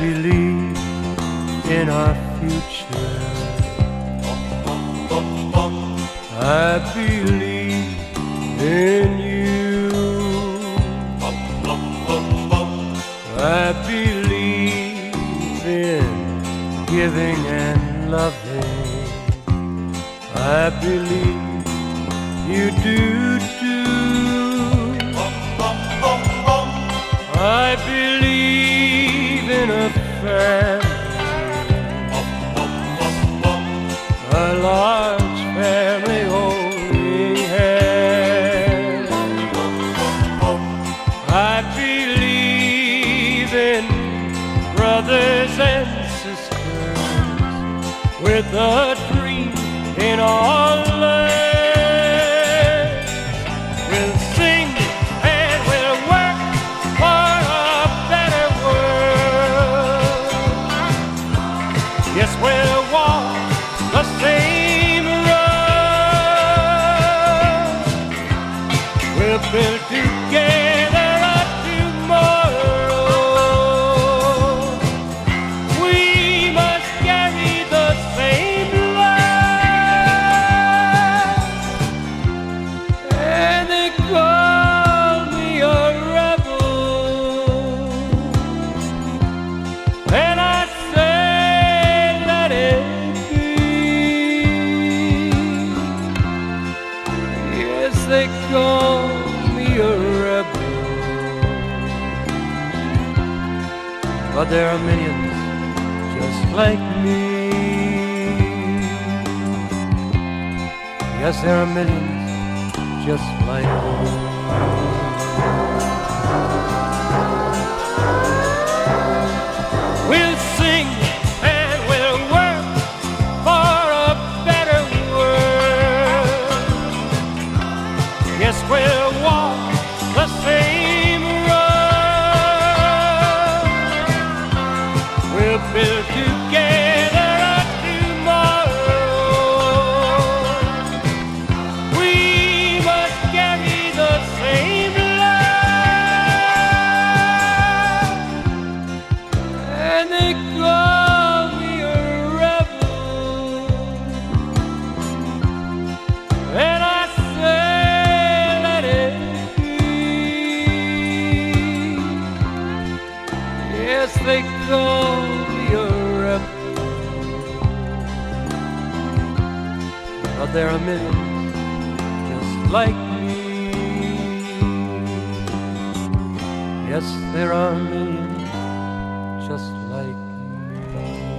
believe in our future. I believe in you. I believe in giving and loving. I believe you do too. I believe in a family, a large family holding hands. I believe in brothers and sisters with a dream in our land. We'll sing and we'll work for a better world. Yes, we'll walk the same road. We'll build together a tomorrow. We must carry the same love. And they call me a rebel, and I say let it be. Yes, they call me a rebel, but there are millions just like me. Yes, there are millions just like me. We'll sing and we'll work for a better world. Yes, we'll walk the same road. We'll build together a tomorrow. We must carry the same love. And they call me a rebel, and I say let it be. Yes, they call me a rebel, but there are millions just like me. Yes, there are millions just like me.